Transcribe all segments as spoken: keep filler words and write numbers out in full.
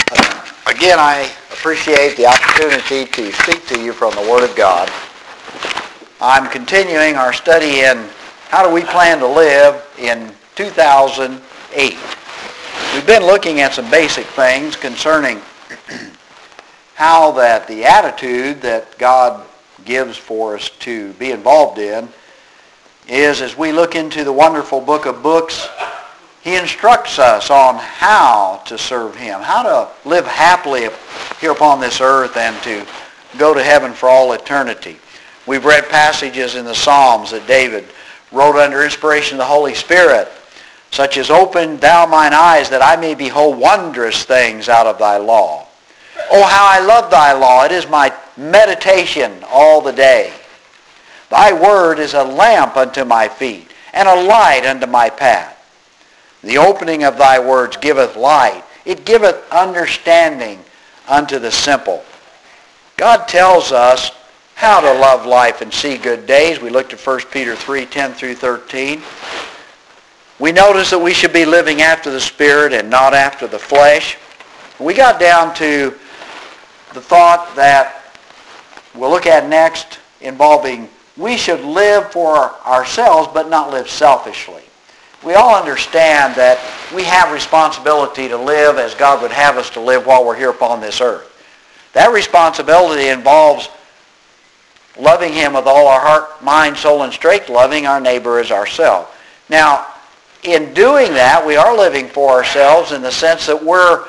Again, I appreciate the opportunity to speak to you from the Word of God. I'm continuing our study in how do we plan to live in two thousand eight. We've been looking at some basic things concerning how that the attitude that God gives for us to be involved in is, as we look into the wonderful book of books, He instructs us on how to serve Him, how to live happily here upon this earth and to go to heaven for all eternity. We've read passages in the Psalms that David wrote under inspiration of the Holy Spirit, such as, "Open thou mine eyes that I may behold wondrous things out of thy law. Oh, how I love thy law. It is my meditation all the day. Thy word is a lamp unto my feet and a light unto my path. The opening of thy words giveth light. It giveth understanding unto the simple." God tells us how to love life and see good days. We looked at First Peter three, ten through thirteen. We noticed that we should be living after the Spirit and not after the flesh. We got down to the thought that we'll look at next involving we should live for ourselves but not live selfishly. We all understand that we have responsibility to live as God would have us to live while we're here upon this earth. That responsibility involves loving Him with all our heart, mind, soul, and strength, loving our neighbor as ourselves. Now, in doing that, we are living for ourselves in the sense that we're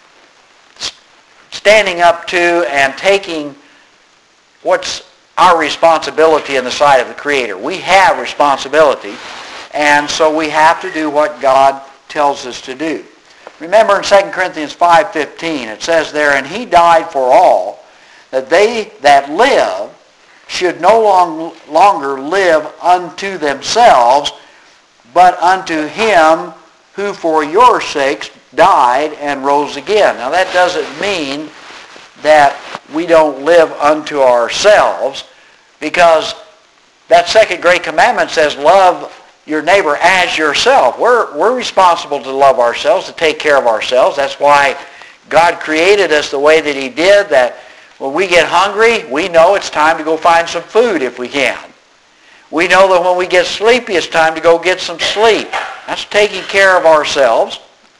standing up to and taking what's our responsibility in the sight of the Creator. We have responsibility. And so we have to do what God tells us to do. Remember in Second Corinthians five fifteen, it says there, "And He died for all, that they that live should no long, longer live unto themselves, but unto Him who for your sakes died and rose again." Now that doesn't mean that we don't live unto ourselves, because that second great commandment says, love your neighbor as yourself. We're, we're responsible to love ourselves, to take care of ourselves. That's why God created us the way that He did, that when we get hungry, we know it's time to go find some food if we can. We know that when we get sleepy, it's time to go get some sleep. That's taking care of ourselves.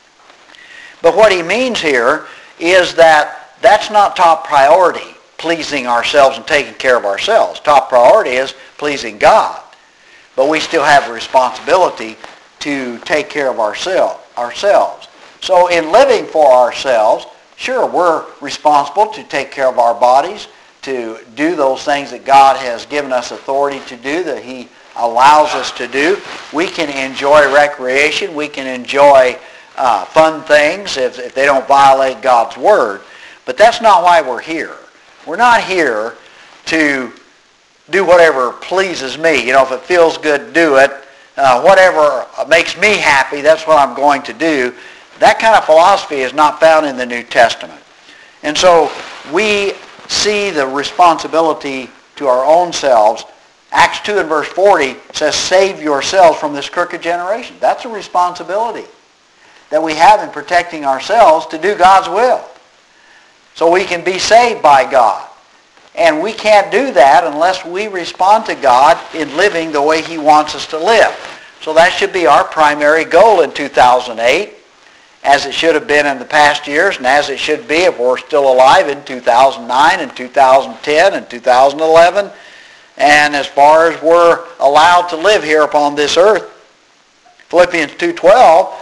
But what He means here is that that's not top priority, pleasing ourselves and taking care of ourselves. Top priority is pleasing God. But we still have a responsibility to take care of ourselves. ourselves. So in living for ourselves, sure, we're responsible to take care of our bodies, to do those things that God has given us authority to do, that He allows us to do. We can enjoy recreation. We can enjoy uh, fun things if, if they don't violate God's Word. But that's not why we're here. We're not here to do whatever pleases me. You know, if it feels good, do it. Uh, whatever makes me happy, that's what I'm going to do. That kind of philosophy is not found in the New Testament. And so we see the responsibility to our own selves. Acts two and verse forty says, "Save yourselves from this crooked generation." That's a responsibility that we have in protecting ourselves to do God's will, so we can be saved by God. And we can't do that unless we respond to God in living the way He wants us to live. So that should be our primary goal in two thousand eight, as it should have been in the past years, and as it should be if we're still alive in two thousand nine and two thousand ten and two thousand eleven, and as far as we're allowed to live here upon this earth. Philippians two twelve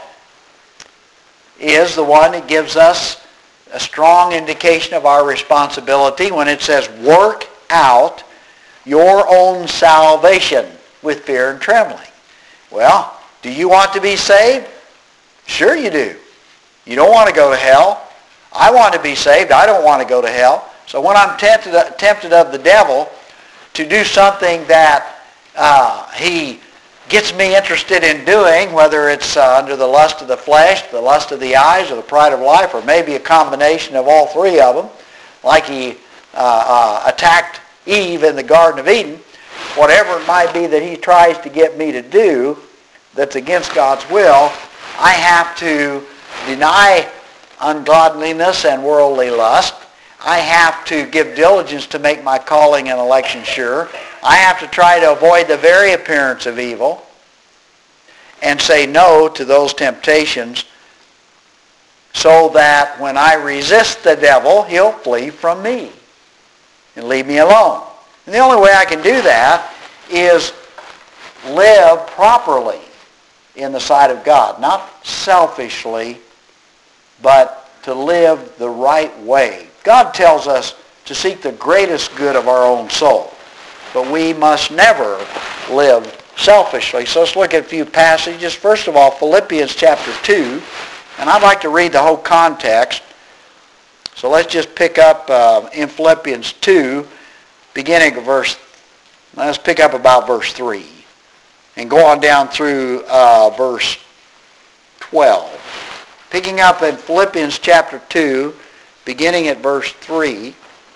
is the one that gives us a strong indication of our responsibility when it says, "Work out your own salvation with fear and trembling." Well, do you want to be saved? Sure you do. You don't want to go to hell. I want to be saved. I don't want to go to hell. So when I'm tempted, tempted of the devil to do something that uh, he gets me interested in doing, whether it's uh, under the lust of the flesh, the lust of the eyes, or the pride of life, or maybe a combination of all three of them, like he uh, uh, attacked Eve in the Garden of Eden, whatever it might be that he tries to get me to do that's against God's will, I have to deny ungodliness and worldly lust. I have to give diligence to make my calling and election sure. I have to try to avoid the very appearance of evil and say no to those temptations so that when I resist the devil, he'll flee from me and leave me alone. And the only way I can do that is live properly in the sight of God. Not selfishly, but to live the right way. God tells us to seek the greatest good of our own soul. But we must never live selfishly. So let's look at a few passages. First of all, Philippians chapter two. And I'd like to read the whole context. So let's just pick up uh, in Philippians two, beginning at verse, let's pick up about verse three. And go on down through uh, verse twelve. Picking up in Philippians chapter two, beginning at verse three.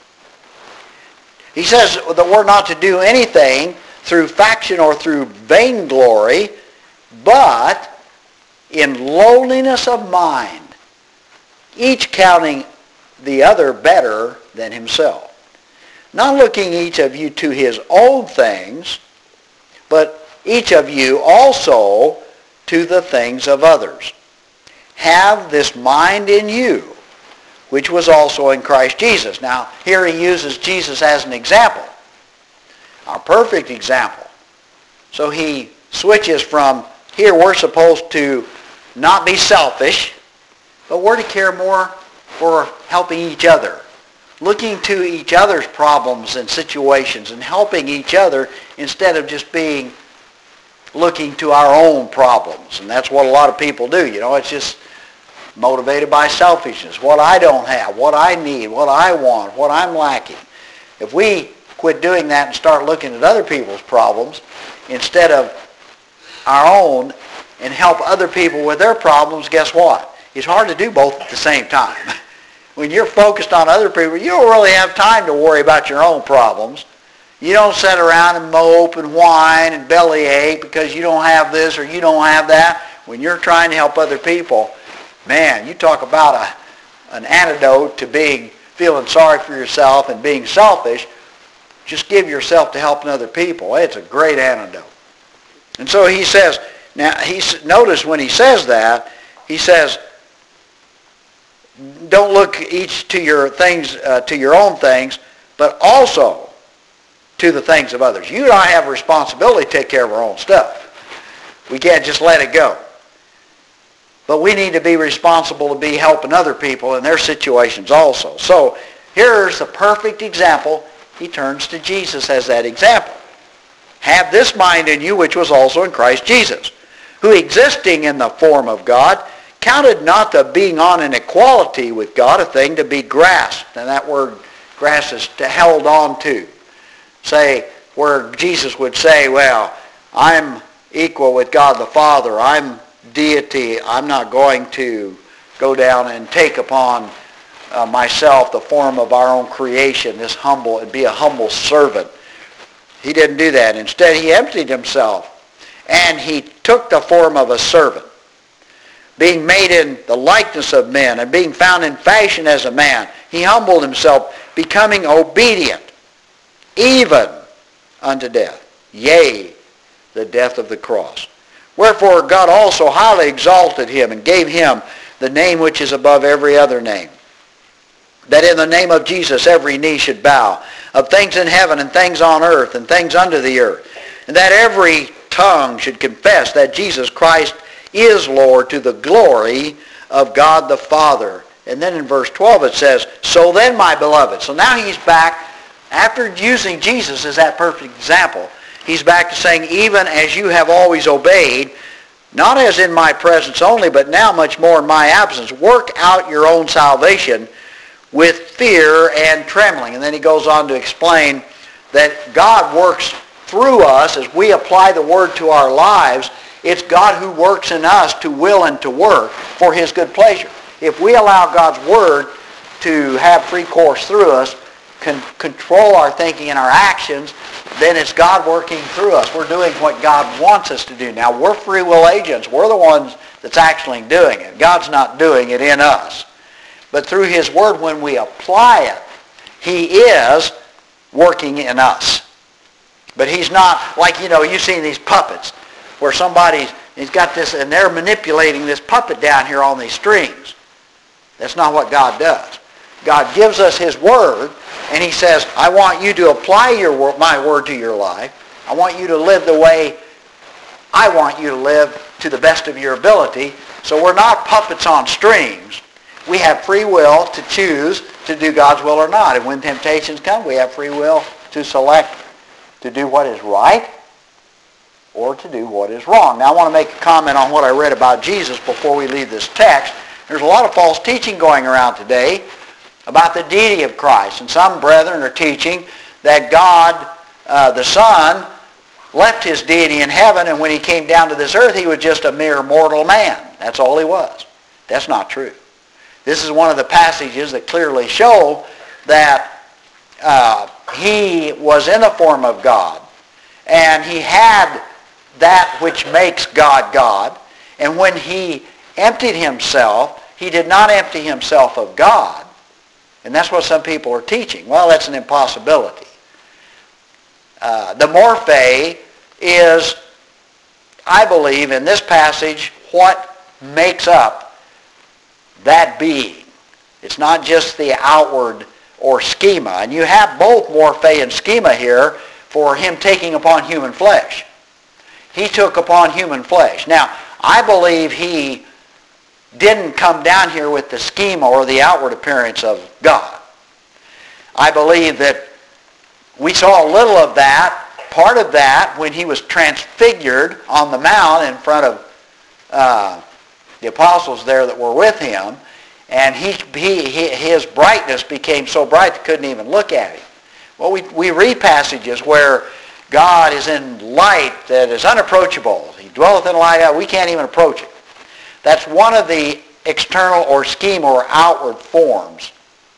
He says that we're not to do anything through faction or through vainglory, but in lowliness of mind, each counting the other better than himself. Not looking each of you to his own things, but each of you also to the things of others. Have this mind in you, which was also in Christ Jesus. Now, here he uses Jesus as an example, our perfect example. So he switches from here we're supposed to not be selfish, but we're to care more for helping each other, looking to each other's problems and situations and helping each other instead of just being looking to our own problems. And that's what a lot of people do. You know, it's just motivated by selfishness. What I don't have, what I need, what I want, what I'm lacking. If we quit doing that and start looking at other people's problems instead of our own and help other people with their problems, guess what? It's hard to do both at the same time. When you're focused on other people, you don't really have time to worry about your own problems. You don't sit around and mope and whine and bellyache because you don't have this or you don't have that. When you're trying to help other people, man, you talk about a, an antidote to being feeling sorry for yourself and being selfish. Just give yourself to helping other people. It's a great antidote. And so he says, now he's, notice when he says that, he says, don't look each to your things, uh, to your own things, but also to the things of others. You and I have a responsibility to take care of our own stuff. We can't just let it go. But we need to be responsible to be helping other people in their situations also. So here's the perfect example. He turns to Jesus as that example. Have this mind in you which was also in Christ Jesus, who existing in the form of God, counted not the being on an equality with God a thing to be grasped. And that word grasped is to held on to. Say, where Jesus would say, well, I'm equal with God the Father. I'm deity. I'm not going to go down and take upon uh, myself the form of our own creation, this humble, and be a humble servant. He didn't do that. Instead, he emptied himself, and he took the form of a servant, being made in the likeness of men, and being found in fashion as a man. He humbled himself, becoming obedient, even unto death, yea, the death of the cross. Wherefore God also highly exalted him, and gave him the name which is above every other name, that in the name of Jesus every knee should bow, of things in heaven and things on earth and things under the earth, and that every tongue should confess that Jesus Christ is Lord, to the glory of God the Father. And then in verse twelve it says, so then, my beloved. So now he's back, after using Jesus as that perfect example, he's back to saying, even as you have always obeyed, not as in my presence only, but now much more in my absence, work out your own salvation with fear and trembling. And then he goes on to explain that God works through us as we apply the word to our lives. It's God who works in us to will and to work for his good pleasure. If we allow God's word to have free course through us, can control our thinking and our actions, then it's God working through us. We're doing what God wants us to do. Now, we're free will agents. We're the ones that's actually doing it. God's not doing it in us. but through His Word, when we apply it, He is working in us. But He's not like, you know, you've seen these puppets where somebody's he's got this and they're manipulating this puppet down here on these strings. That's not what God does. God gives us His Word, and He says, I want you to apply your word, my Word to your life. I want you to live the way I want you to live to the best of your ability. So we're not puppets on strings. We have free will to choose to do God's will or not. And when temptations come, we have free will to select to do what is right or to do what is wrong. Now I want to make a comment on what I read about Jesus before we leave this text. There's a lot of false teaching going around today about the deity of Christ. And some brethren are teaching that God, uh, the Son, left His deity in heaven, and when He came down to this earth, He was just a mere mortal man. That's all He was. That's not true. This is one of the passages that clearly show that uh, He was in the form of God, and He had that which makes God God, and when He emptied Himself, He did not empty Himself of God. And that's what some people are teaching. Well, that's an impossibility. Uh, the morphe is, I believe, in this passage, what makes up that being. It's not just the outward or schema. And you have both morphe and schema here for Him taking upon human flesh. He took upon human flesh. Now, I believe He didn't come down here with the schema or the outward appearance of God. I believe that we saw a little of that, part of that, when He was transfigured on the mount in front of uh, the apostles there that were with Him, and he, he, his brightness became so bright they couldn't even look at Him. Well, we, we read passages where God is in light that is unapproachable. He dwelleth in light, we can't even approach it. That's one of the external or scheme or outward forms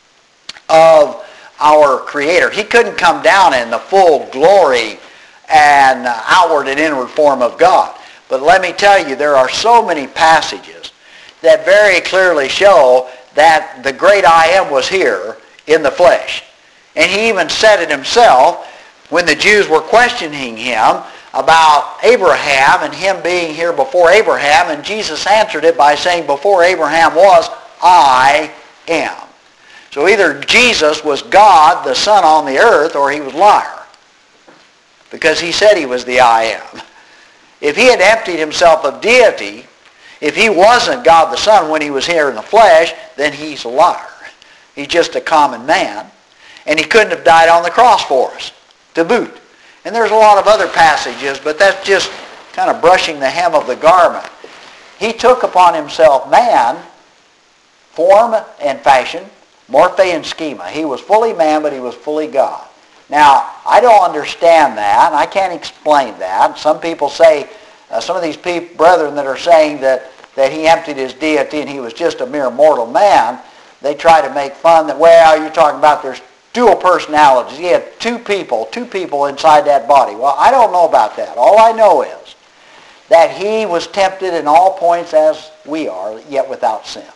of our Creator. He couldn't come down in the full glory and outward and inward form of God. But let me tell you, there are so many passages that very clearly show that the great I Am was here in the flesh. And He even said it Himself when the Jews were questioning Him about Abraham and Him being here before Abraham, and Jesus answered it by saying, before Abraham was, I am. So either Jesus was God, the Son on the earth, or He was a liar, because He said He was the I am. If He had emptied Himself of deity, if He wasn't God the Son when He was here in the flesh, then He's a liar. He's just a common man, and He couldn't have died on the cross for us, to boot. And there's a lot of other passages, but that's just kind of brushing the hem of the garment. He took upon Himself man, form and fashion, morphe and schema. He was fully man, but He was fully God. Now, I don't understand that, and I can't explain that. Some people say, uh, some of these people, brethren that are saying that, that He emptied His deity and He was just a mere mortal man, they try to make fun that, well, you're talking about there's dual personalities. He had two people, two people inside that body. Well, I don't know about that. All I know is that He was tempted in all points as we are, yet without sin.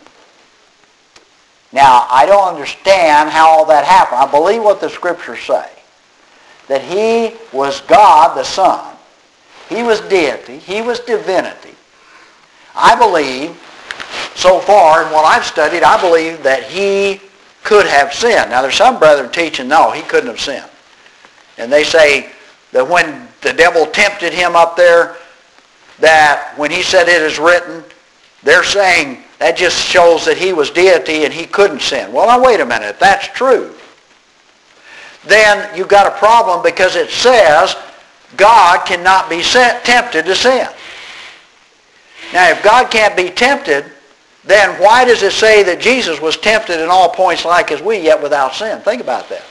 Now, I don't understand how all that happened. I believe what the Scriptures say, that He was God the Son. He was deity. He was divinity. I believe, so far in what I've studied, I believe that He could have sinned. Now there's some brethren teaching, no, He couldn't have sinned. And they say that when the devil tempted Him up there, that when He said it is written, they're saying that just shows that He was deity and He couldn't sin. Well, now wait a minute, if that's true, then you've got a problem, because it says God cannot be tempted to sin. Now if God can't be tempted, then why does it say that Jesus was tempted in all points like as we, yet without sin? Think about that.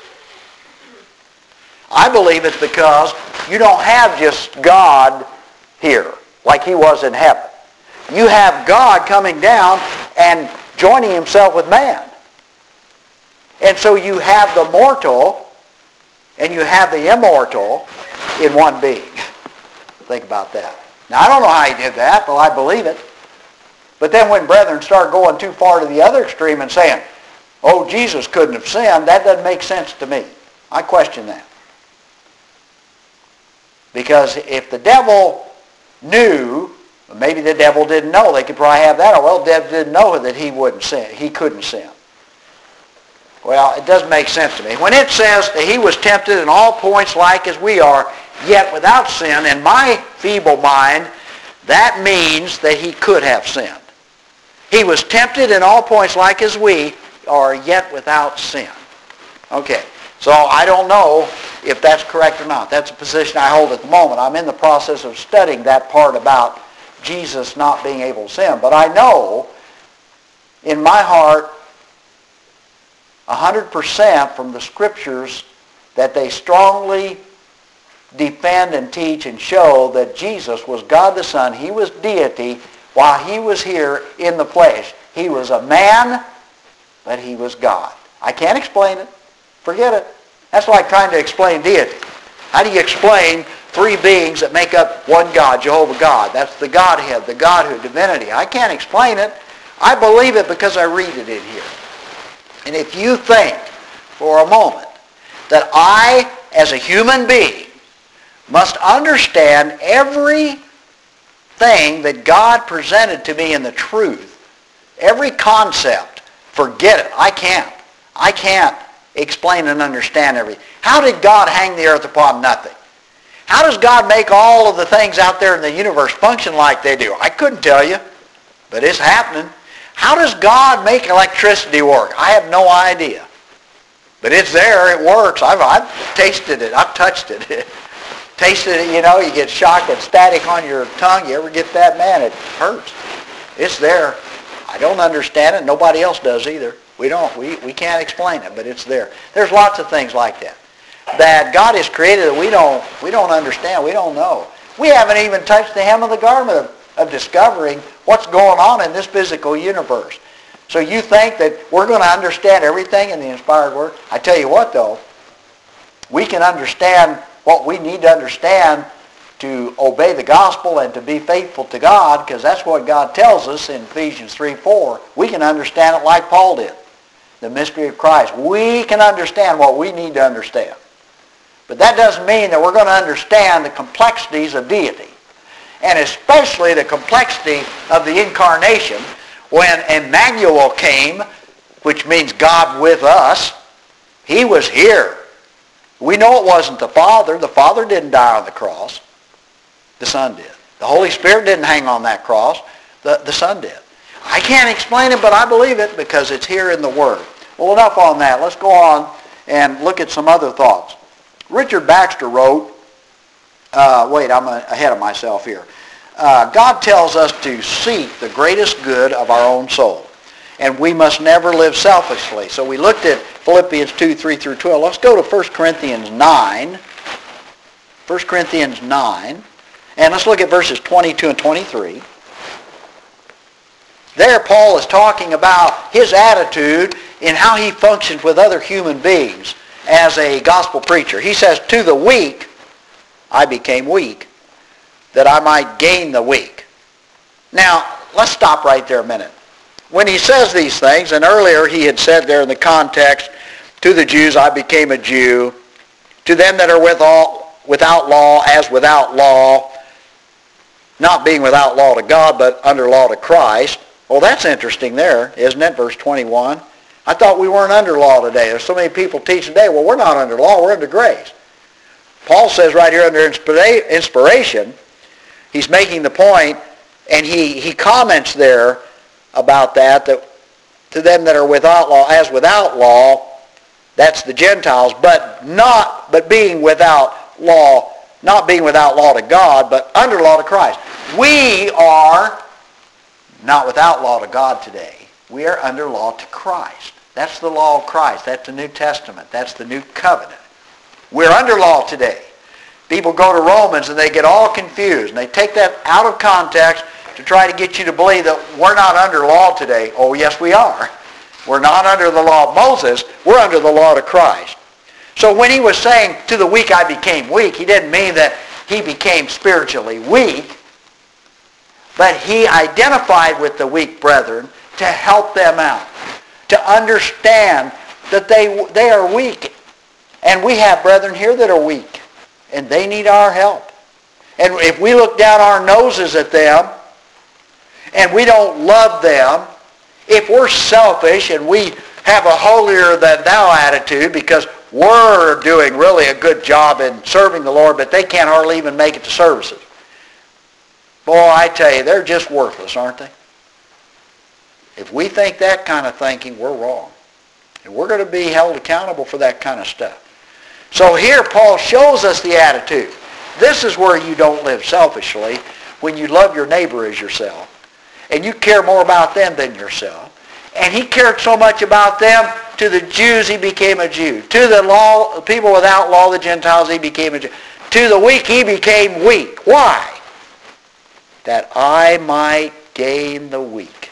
I believe it's because you don't have just God here, like He was in heaven. You have God coming down and joining Himself with man. And so you have the mortal and you have the immortal in one being. Think about that. Now I don't know how He did that, but I believe it. But then when brethren start going too far to the other extreme and saying, oh, Jesus couldn't have sinned, that doesn't make sense to me. I question that. Because if the devil knew, maybe the devil didn't know, they could probably have that, or well, the devil didn't know that he wouldn't sin, he couldn't sin. Well, it doesn't make sense to me. When it says that he was tempted in all points like as we are, yet without sin, in my feeble mind, that means that he could have sinned. He was tempted in all points like as we are, yet without sin. Okay, so I don't know if that's correct or not. That's a position I hold at the moment. I'm in the process of studying that part about Jesus not being able to sin. But I know in my heart one hundred percent from the Scriptures that they strongly defend and teach and show that Jesus was God the Son. He was deity while he was here in the flesh. He was a man, but he was God. I can't explain it. Forget it. That's like trying to explain deity. How do you explain three beings that make up one God, Jehovah God? That's the Godhead, the Godhood, divinity. I can't explain it. I believe it because I read it in here. And if you think for a moment that I, as a human being, must understand everything that God presented to me in the truth, every concept, forget it. I can't. I can't explain and understand everything. How did God hang the earth upon nothing? How does God make all of the things out there in the universe function like they do? I couldn't tell you, but it's happening. How does God make electricity work? I have no idea. But it's there. It works. I've, I've tasted it. I've touched it. Tasted it, you know, you get shock and static on your tongue. You ever get that? Man, it hurts. It's there. I don't understand it. Nobody else does either. We don't. We, we can't explain it, but it's there. There's lots of things like that that God has created that we don't we don't understand. We don't know. We haven't even touched the hem of the garment of, of discovering what's going on in this physical universe. So you think that we're going to understand everything in the inspired word? I tell you what, though, we can understand what we need to understand to obey the gospel and to be faithful to God, because that's what God tells us in Ephesians three four. We can understand it like Paul did, the mystery of Christ. We can understand what we need to understand. But that doesn't mean that we're going to understand the complexities of deity, and especially the complexity of the incarnation. When Emmanuel came, which means God with us, he was here. We know it wasn't the Father. The Father didn't die on the cross. The Son did. The Holy Spirit didn't hang on that cross. The, the Son did. I can't explain it, but I believe it because it's here in the Word. Well, enough on that. Let's go on and look at some other thoughts. Richard Baxter wrote, uh, wait, I'm ahead of myself here. Uh, God tells us to seek the greatest good of our own soul, and we must never live selfishly. So we looked at Philippians two, three through twelve. Let's go to First Corinthians nine. First Corinthians nine. And let's look at verses twenty-two and twenty-three. There Paul is talking about his attitude in how he functions with other human beings as a gospel preacher. He says, to the weak I became weak, that I might gain the weak. Now, let's stop right there a minute. When he says these things, and earlier he had said there in the context, to the Jews I became a Jew, to them that are with all, without law as without law, not being without law to God, but under law to Christ. Well, that's interesting there, isn't it? Verse twenty-one. I thought we weren't under law today. There's so many people teach today, well, we're not under law, we're under grace. Paul says right here under inspiration, he's making the point, and he, he comments there about that, that to them that are without law, as without law, that's the Gentiles, but not, but being without law, not being without law to God, but under law to Christ. We are not without law to God today. We are under law to Christ. That's the law of Christ. That's the New Testament. That's the New Covenant. We're under law today. People go to Romans and they get all confused, and they take that out of context to try to get you to believe that we're not under law today. Oh, yes, we are. We're not under the law of Moses. We're under the law of Christ. So when he was saying, to the weak I became weak, he didn't mean that he became spiritually weak. But he identified with the weak brethren to help them out, to understand that they, they are weak. And we have brethren here that are weak, and they need our help. And if we look down our noses at them, and we don't love them, if we're selfish and we have a holier-than-thou attitude because we're doing really a good job in serving the Lord, but they can't hardly even make it to services. Boy, I tell you, they're just worthless, aren't they? If we think that kind of thinking, we're wrong. And we're going to be held accountable for that kind of stuff. So here Paul shows us the attitude. This is where you don't live selfishly, when you love your neighbor as yourself. And you care more about them than yourself. And he cared so much about them, to the Jews he became a Jew. To the law, people without law, the Gentiles, he became a Jew. To the weak he became weak. Why? That I might gain the weak.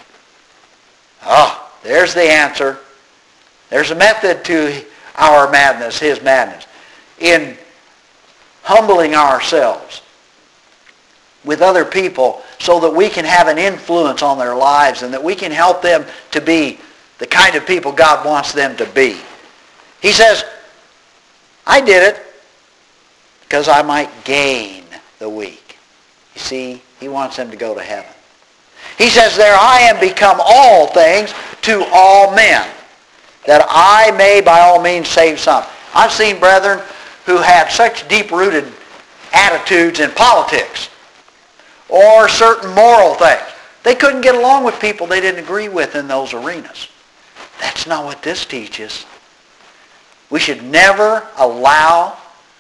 Ah, there's the answer. There's a method to our madness, his madness. In humbling ourselves with other people so that we can have an influence on their lives and that we can help them to be the kind of people God wants them to be. He says, I did it because I might gain the weak. You see, he wants them to go to heaven. He says there, I am become all things to all men, that I may by all means save some. I've seen brethren who had such deep-rooted attitudes in politics or certain moral things. They couldn't get along with people they didn't agree with in those arenas. That's not what this teaches. We should never allow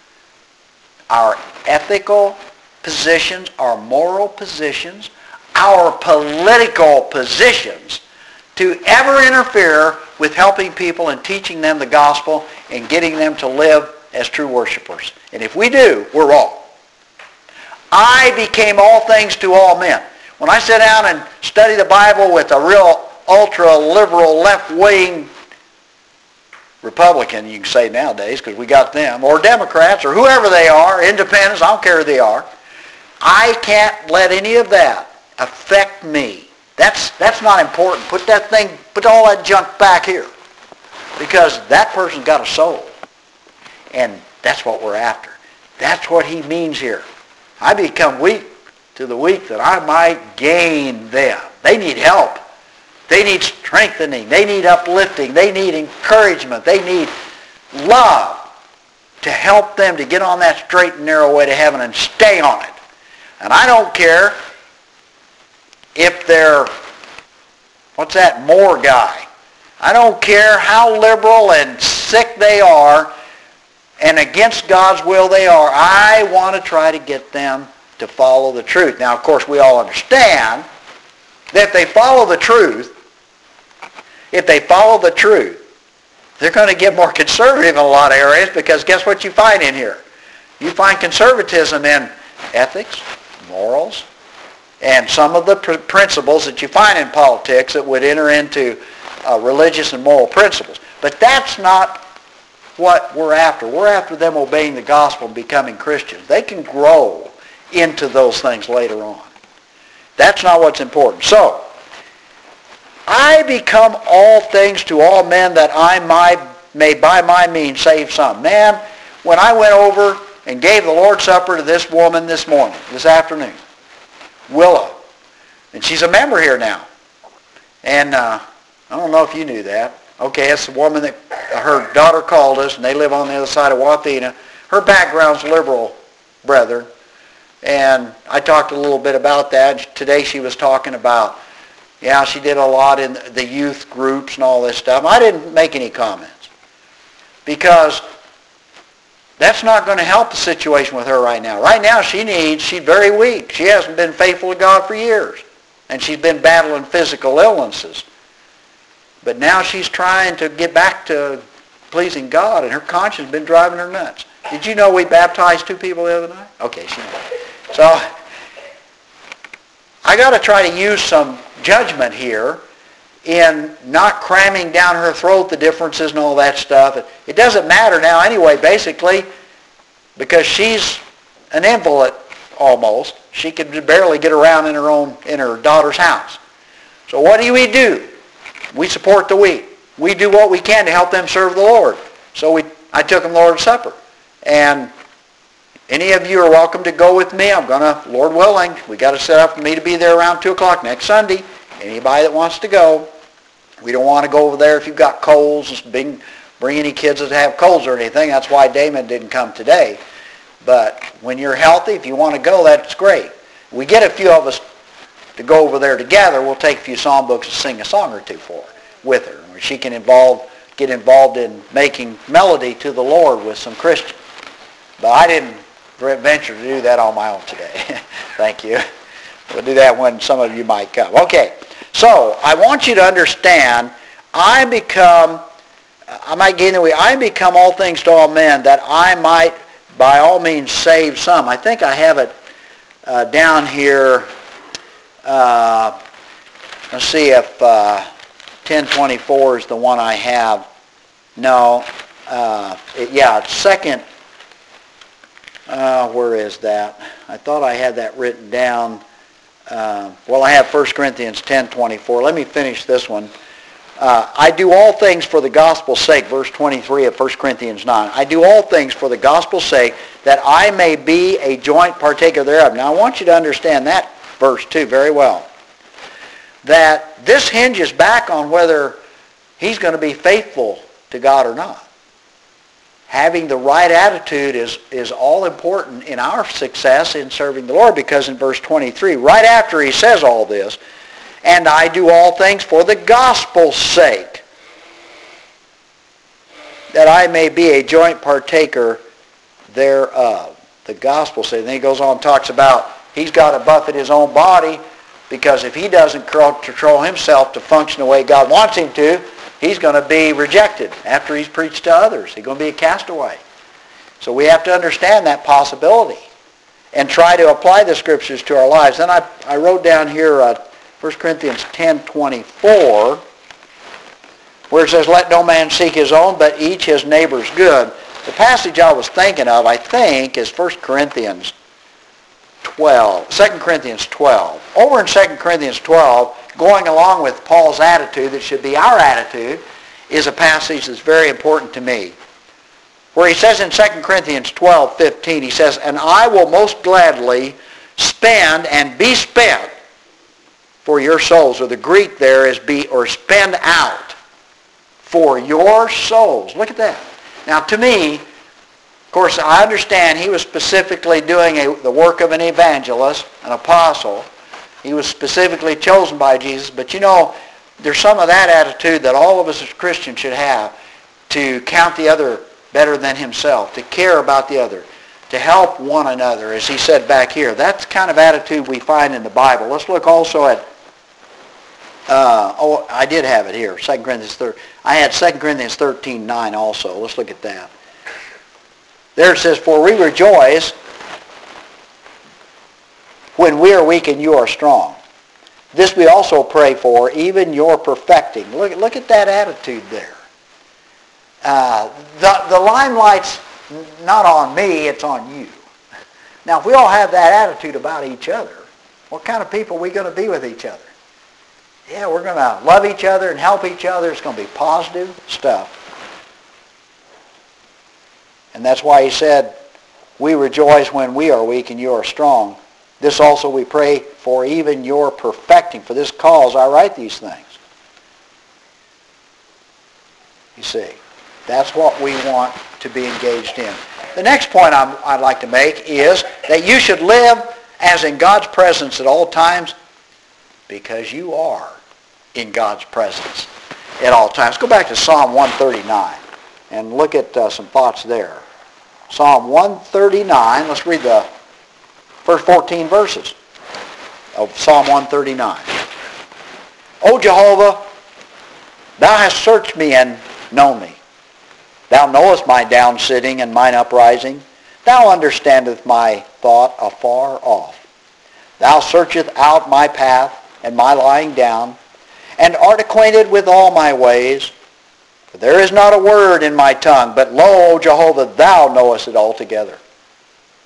our ethical positions, our moral positions, our political positions to ever interfere with helping people and teaching them the gospel and getting them to live as true worshipers. And if we do, we're wrong. I became all things to all men. When I sit down and study the Bible with a real ultra-liberal, left-wing Republican, you can say nowadays, because we got them, or Democrats, or whoever they are, independents, I don't care who they are, I can't let any of that affect me. That's that's not important. Put that thing, put all that junk back here. Because that person's got a soul. And that's what we're after. That's what he means here. I become weak to the weak that I might gain them. They need help. They need strengthening. They need uplifting. They need encouragement. They need love to help them to get on that straight and narrow way to heaven and stay on it. And I don't care if they're, what's that, Moore guy. I don't care how liberal and sick they are and against God's will they are. I want to try to get them to follow the truth. Now, of course, we all understand that if they follow the truth, if they follow the truth, they're going to get more conservative in a lot of areas, because guess what you find in here? You find conservatism in ethics, morals, and some of the pr- principles that you find in politics that would enter into uh, religious and moral principles. But that's not what we're after. We're after them obeying the gospel and becoming Christians. They can grow into those things later on. That's not what's important. So, I become all things to all men that I might, may by my means save some. Man, when I went over and gave the Lord's Supper to this woman this morning, this afternoon, Willow, and she's a member here now. And uh, I don't know if you knew that. Okay, it's the woman that her daughter called us, and they live on the other side of Wathena. Her background's liberal, brethren. And I talked a little bit about that. Today she was talking about, yeah, she did a lot in the youth groups and all this stuff. I didn't make any comments because that's not going to help the situation with her right now. Right now she needs, she's very weak. She hasn't been faithful to God for years. And she's been battling physical illnesses. But now she's trying to get back to pleasing God, and her conscience has been driving her nuts. Did you know we baptized two people the other night? Okay, she knows. So I got to try to use some judgment here in not cramming down her throat the differences and all that stuff. It, it doesn't matter now anyway, basically, because she's an invalid almost. She could barely get around in her own, in her daughter's house. So what do we do? We support the weak. We do what we can to help them serve the Lord. So we, I took them Lord's Supper. And any of you are welcome to go with me. I'm going to, Lord willing, we got to set up for me to be there around two o'clock next Sunday. Anybody that wants to go. We don't want to go over there if you've got colds. Bring, bring any kids that have colds or anything. That's why Damon didn't come today. But when you're healthy, if you want to go, that's great. We get a few of us to go over there together. We'll take a few song books and sing a song or two for her, with her. Where she can involve, get involved in making melody to the Lord with some Christians. But I didn't venture to do that on my own today. Thank you. We'll do that when some of you might come. Okay. So, I want you to understand, I become, I might gain the way, I become all things to all men, that I might by all means save some. I think I have it uh, down here. Uh, let's see if uh, ten twenty-four is the one I have. No. Uh, it, yeah, it's second. Uh, where is that? I thought I had that written down. Uh, well, I have First Corinthians ten twenty-four. Let me finish this one. Uh, I do all things for the gospel's sake, verse twenty-three of First Corinthians nine. I do all things for the gospel's sake, that I may be a joint partaker thereof. Now, I want you to understand that verse too very well. That this hinges back on whether he's going to be faithful to God or not. Having the right attitude is, is all important in our success in serving the Lord, because in verse twenty-three, right after he says all this, and I do all things for the gospel's sake, that I may be a joint partaker thereof. The gospel's sake. Then he goes on and talks about he's got to buffet his own body, because if he doesn't control himself to function the way God wants him to, he's going to be rejected after he's preached to others. He's going to be a castaway. So we have to understand that possibility and try to apply the scriptures to our lives. Then I, I wrote down here uh, First Corinthians ten twenty-four, where it says, let no man seek his own, but each his neighbor's good. The passage I was thinking of, I think, is First Corinthians twelve, Second Corinthians twelve. Over in Second Corinthians twelve, going along with Paul's attitude, that should be our attitude, is a passage that's very important to me. Where he says in Second Corinthians twelve fifteen, he says, and I will most gladly spend and be spent for your souls. Or the Greek there is be, or spend out for your souls. Look at that. Now to me, of course, I understand he was specifically doing a, the work of an evangelist, an apostle. He was specifically chosen by Jesus. But you know, there's some of that attitude that all of us as Christians should have, to count the other better than himself, to care about the other, to help one another, as he said back here. That's the kind of attitude we find in the Bible. Let's look also at, uh, oh, I did have it here, Second Corinthians thirteen. I had Second Corinthians thirteen nine also. Let's look at that. There it says, for we rejoice when we are weak and you are strong. This we also pray for, even your perfecting. Look, look at that attitude there. Uh, the, the limelight's not on me, it's on you. Now, if we all have that attitude about each other, what kind of people are we going to be with each other? Yeah, we're going to love each other and help each other. It's going to be positive stuff. And that's why he said, we rejoice when we are weak and you are strong. This also we pray for, even your perfecting. For this cause I write these things. You see, that's what we want to be engaged in. The next point I'm, I'd like to make is that you should live as in God's presence at all times, because you are in God's presence at all times. Go back to Psalm one thirty-nine and look at uh, some thoughts there. Psalm one thirty-nine, let's read the first fourteen verses of Psalm one thirty-nine. O Jehovah, thou hast searched me and known me. Thou knowest my down sitting and mine uprising. Thou understandest my thought afar off. Thou searchest out my path and my lying down, and art acquainted with all my ways. For there is not a word in my tongue, but lo, O Jehovah, thou knowest it altogether.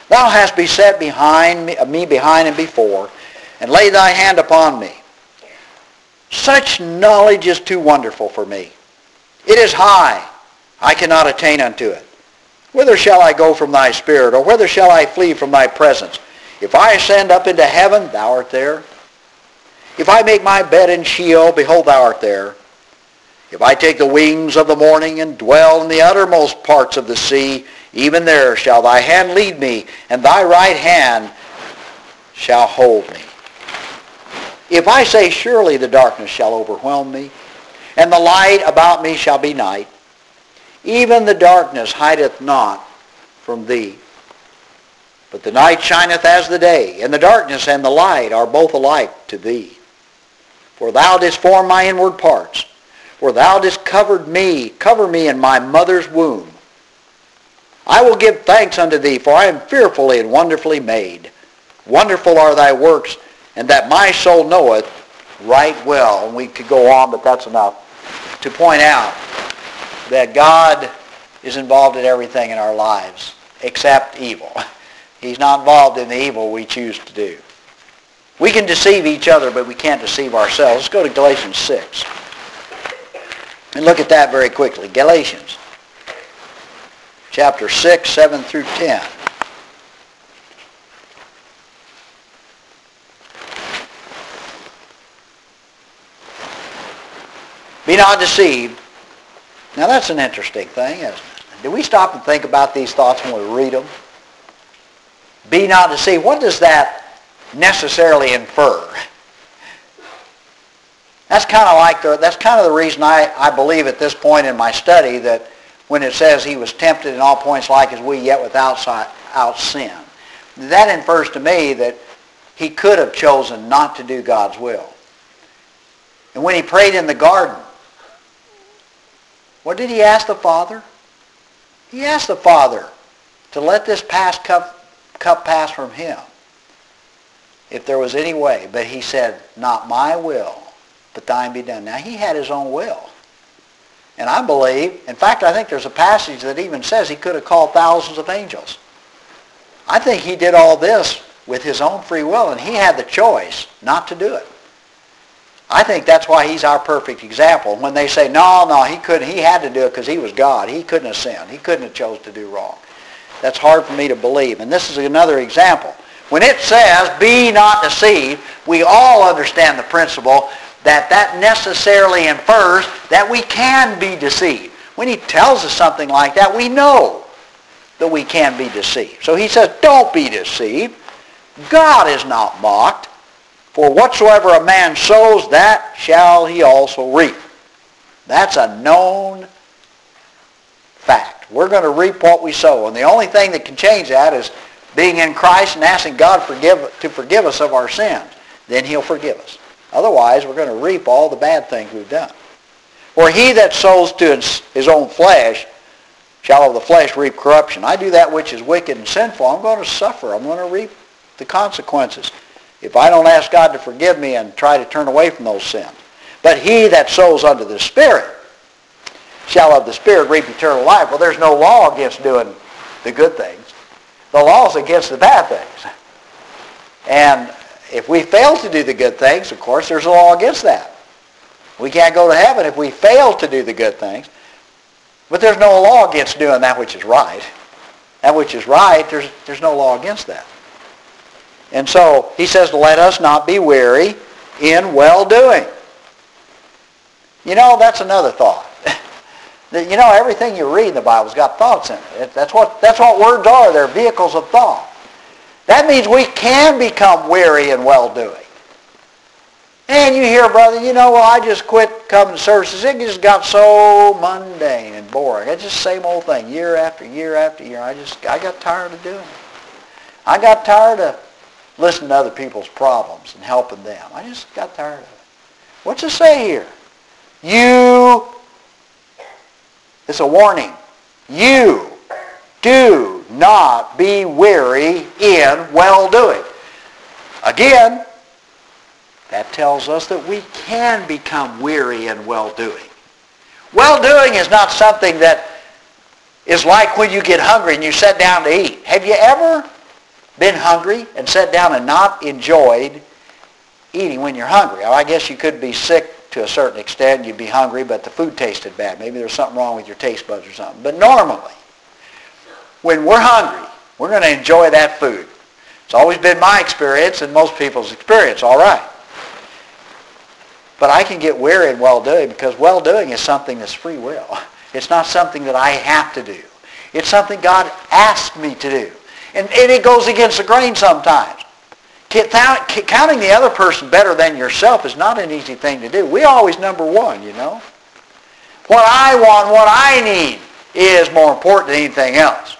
Thou hast beset behind me, me behind and before, and laid thy hand upon me. Such knowledge is too wonderful for me. It is high. I cannot attain unto it. Whither shall I go from thy spirit, or whither shall I flee from thy presence? If I ascend up into heaven, thou art there. If I make my bed in Sheol, behold, thou art there. If I take the wings of the morning and dwell in the uttermost parts of the sea, even there shall thy hand lead me, and thy right hand shall hold me. If I say, surely the darkness shall overwhelm me, and the light about me shall be night, even the darkness hideth not from thee. But the night shineth as the day, and the darkness and the light are both alike to thee. For thou didst form my inward parts, for thou didst covered me, cover me in my mother's womb. I will give thanks unto thee, for I am fearfully and wonderfully made. Wonderful are thy works, and that my soul knoweth right well. And we could go on, but that's enough to point out that God is involved in everything in our lives except evil. He's not involved in the evil we choose to do. We can deceive each other, but we can't deceive ourselves. Let's go to Galatians six and look at that very quickly. Galatians chapter six, seven through ten. Be not deceived. Now that's an interesting thing, isn't it? Do we stop and think about these thoughts when we read them? Be not deceived. What does that necessarily infer? That's kind of like the, that's kind of the reason I, I believe at this point in my study that when it says he was tempted in all points like as we, yet without out sin. That infers to me that he could have chosen not to do God's will. And when he prayed in the garden, what did he ask the Father? He asked the Father to let this past cup, cup pass from him if there was any way. But he said, not my will, but thine be done. Now he had his own will. And I believe, in fact, I think there's a passage that even says he could have called thousands of angels. I think he did all this with his own free will, and he had the choice not to do it. I think that's why he's our perfect example. When they say, no, no, he couldn't, he had to do it because he was God. He couldn't have sinned. He couldn't have chose to do wrong. That's hard for me to believe. And this is another example. When it says, be not deceived, we all understand the principle that that necessarily infers that we can be deceived. When he tells us something like that, we know that we can be deceived. So he says, don't be deceived. God is not mocked. For whatsoever a man sows, that shall he also reap. That's a known fact. We're going to reap what we sow. And the only thing that can change that is being in Christ and asking God forgive, to forgive us of our sins. Then he'll forgive us. Otherwise, we're going to reap all the bad things we've done. For he that sows to his own flesh shall of the flesh reap corruption. I do that which is wicked and sinful. I'm going to suffer. I'm going to reap the consequences if I don't ask God to forgive me and try to turn away from those sins. But he that sows unto the Spirit shall of the Spirit reap eternal life. Well, there's no law against doing the good things. The law is against the bad things. And if we fail to do the good things, of course, there's a law against that. We can't go to heaven if we fail to do the good things. But there's no law against doing that which is right. That which is right, there's, there's no law against that. And so he says, let us not be weary in well-doing. You know, that's another thought. You know, everything you read in the Bible's got thoughts in it. That's what, that's what words are. They're vehicles of thought. That means we can become weary in well-doing. And you hear, brother, you know, well, I just quit coming to services. It just got so mundane and boring. It's just the same old thing, year after year after year. I just, I got tired of doing it. I got tired of listening to other people's problems and helping them. I just got tired of it. What's it say here? You, it's a warning. You do not be weary in well-doing. Again, that tells us that we can become weary in well-doing. Well-doing is not something that is like when you get hungry and you sit down to eat. Have you ever been hungry and sat down and not enjoyed eating when you're hungry? Well, I guess you could be sick to a certain extent. You'd be hungry, but the food tasted bad. Maybe there's something wrong with your taste buds or something. But normally, when we're hungry, we're going to enjoy that food. It's always been my experience and most people's experience, all right. But I can get weary in well-doing because well-doing is something that's free will. It's not something that I have to do. It's something God asked me to do. And, and it goes against the grain sometimes. Counting the other person better than yourself is not an easy thing to do. We always number one, you know. What I want, what I need is more important than anything else.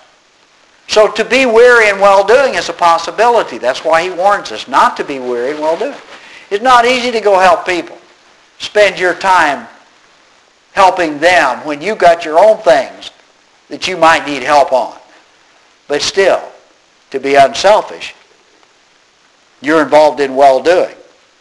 So to be weary in well-doing is a possibility. That's why he warns us not to be weary in well-doing. It's not easy to go help people. Spend your time helping them when you've got your own things that you might need help on. But still, to be unselfish, you're involved in well-doing.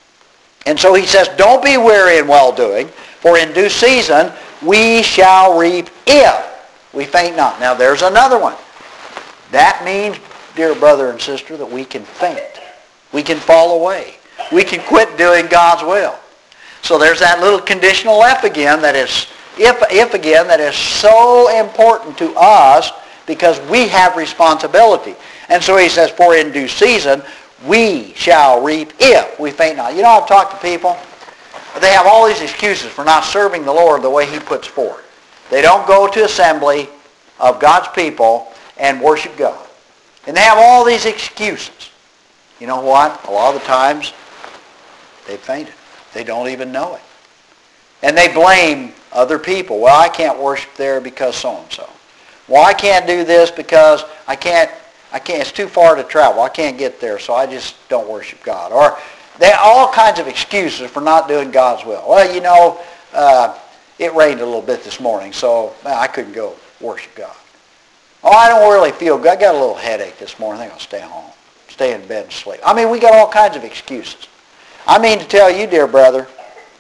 And so he says, don't be weary in well-doing, for in due season we shall reap if we faint not. Now there's another one. That means, dear brother and sister, that we can faint. We can fall away. We can quit doing God's will. So there's that little conditional if again that is if if again that is so important to us because we have responsibility. And so he says, for in due season we shall reap if we faint not. You know, I've talked to people, they have all these excuses for not serving the Lord the way he puts forward. They don't go to assembly of God's people and worship God. And they have all these excuses. You know what? A lot of the times they've fainted. They don't even know it. And they blame other people. Well, I can't worship there because so-and-so. Well, I can't do this because I can't, I can't, it's too far to travel. I can't get there, so I just don't worship God. Or they have all kinds of excuses for not doing God's will. Well, you know, uh, it rained a little bit this morning, so well, I couldn't go worship God. Oh, I don't really feel good. I got a little headache this morning. I think I'll stay home. Stay in bed and sleep. I mean, we got all kinds of excuses. I mean to tell you, dear brother,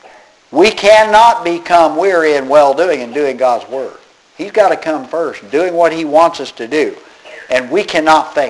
we cannot become weary in well-doing and doing God's word. He's got to come first, doing what he wants us to do. And we cannot faint.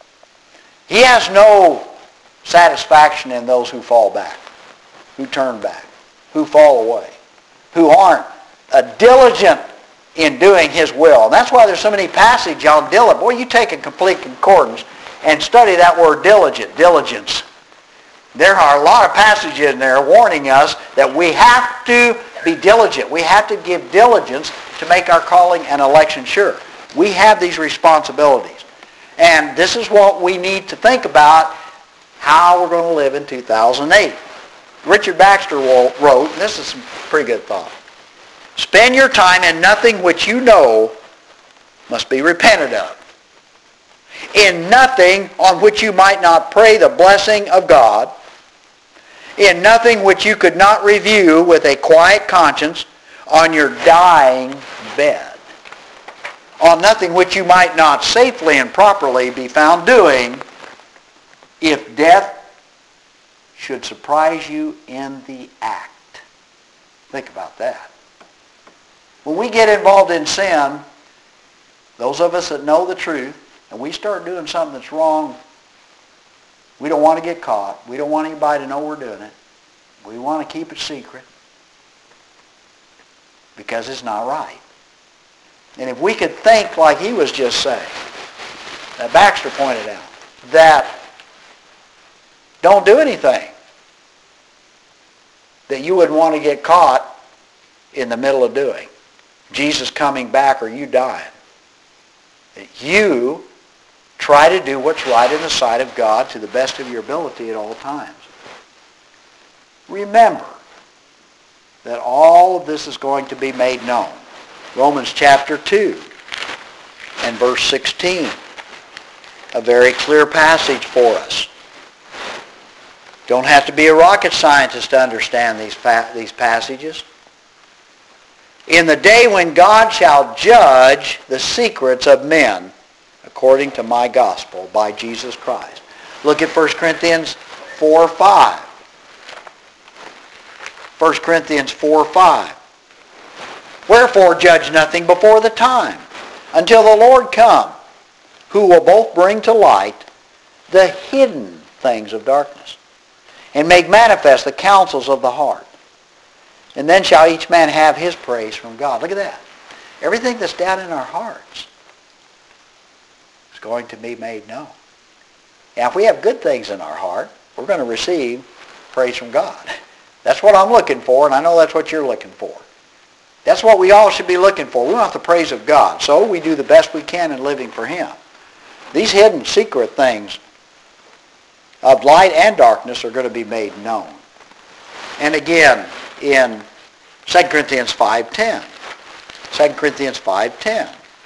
He has no satisfaction in those who fall back, who turn back, who fall away, who aren't uh, diligent in doing his will. And that's why there's so many passages on diligent. Boy, you take a complete concordance and study that word diligent, diligence. There are a lot of passages in there warning us that we have to be diligent. We have to give diligence to make our calling and election sure. We have these responsibilities. And this is what we need to think about how we're going to live in two thousand eight. Richard Baxter wrote, and this is some pretty good thought, spend your time in nothing which you know must be repented of. In nothing on which you might not pray the blessing of God. In nothing which you could not review with a quiet conscience on your dying bed. On nothing which you might not safely and properly be found doing if death should surprise you in the act. Think about that. When we get involved in sin, those of us that know the truth, and we start doing something that's wrong, we don't want to get caught. We don't want anybody to know we're doing it. We want to keep it secret because it's not right. And if we could think like he was just saying, that Baxter pointed out, that don't do anything that you wouldn't want to get caught in the middle of doing. Jesus coming back or you dying. That you try to do what's right in the sight of God to the best of your ability at all times. Remember that all of this is going to be made known. Romans chapter two and verse sixteen. A very clear passage for us. Don't have to be a rocket scientist to understand these, fa- these passages. In the day when God shall judge the secrets of men, according to my gospel, by Jesus Christ. Look at First Corinthians four five. First Corinthians four five. Wherefore judge nothing before the time, until the Lord come, who will both bring to light the hidden things of darkness, and make manifest the counsels of the heart. And then shall each man have his praise from God. Look at that. Everything that's down in our hearts is going to be made known. Now, if we have good things in our heart, we're going to receive praise from God. That's what I'm looking for, and I know that's what you're looking for. That's what we all should be looking for. We want the praise of God. So we do the best we can in living for Him. These hidden secret things of light and darkness are going to be made known. And again, in Second Corinthians five ten. Second Corinthians five ten.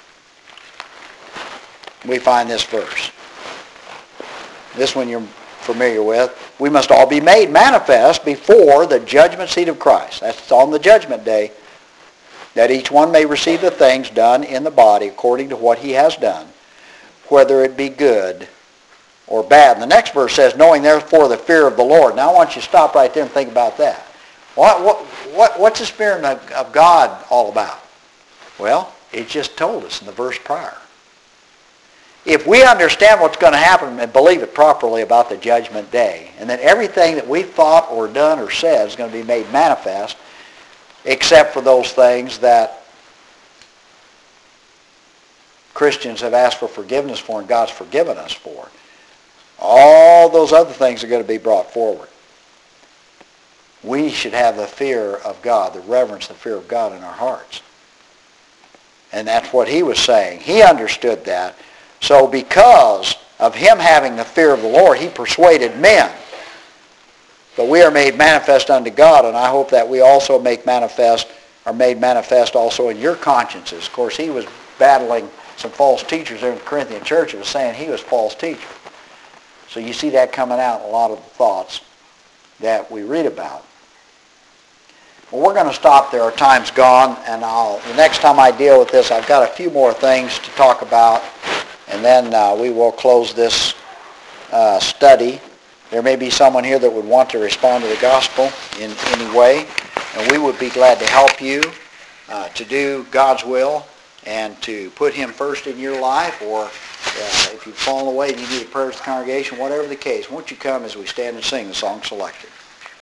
We find this verse. This one you're familiar with. We must all be made manifest before the judgment seat of Christ. That's on the judgment day. That each one may receive the things done in the body according to what he has done, whether it be good or bad. And the next verse says, knowing therefore the fear of the Lord. Now I want you to stop right there and think about that. What, what, what, what's the fear of, of God all about? Well, it just told us in the verse prior. If we understand what's going to happen and believe it properly about the judgment day, and that everything that we've thought or done or said is going to be made manifest, except for those things that Christians have asked for forgiveness for and God's forgiven us for, all those other things are going to be brought forward. We should have the fear of God, the reverence, the fear of God in our hearts. And that's what he was saying. He understood that. So because of him having the fear of the Lord, he persuaded men. But we are made manifest unto God, and I hope that we also make manifest, are made manifest also in your consciences. Of course, he was battling some false teachers there in the Corinthian church. It was saying he was a false teacher. So you see that coming out in a lot of the thoughts that we read about. Well, we're going to stop there. Our time's gone, and I'll, the next time I deal with this, I've got a few more things to talk about, and then uh, we will close this uh, study. There may be someone here that would want to respond to the gospel in any way, and we would be glad to help you uh, to do God's will and to put him first in your life, or uh, if you've fallen away and you need a prayer of the congregation, whatever the case, won't you come as we stand and sing the song selected.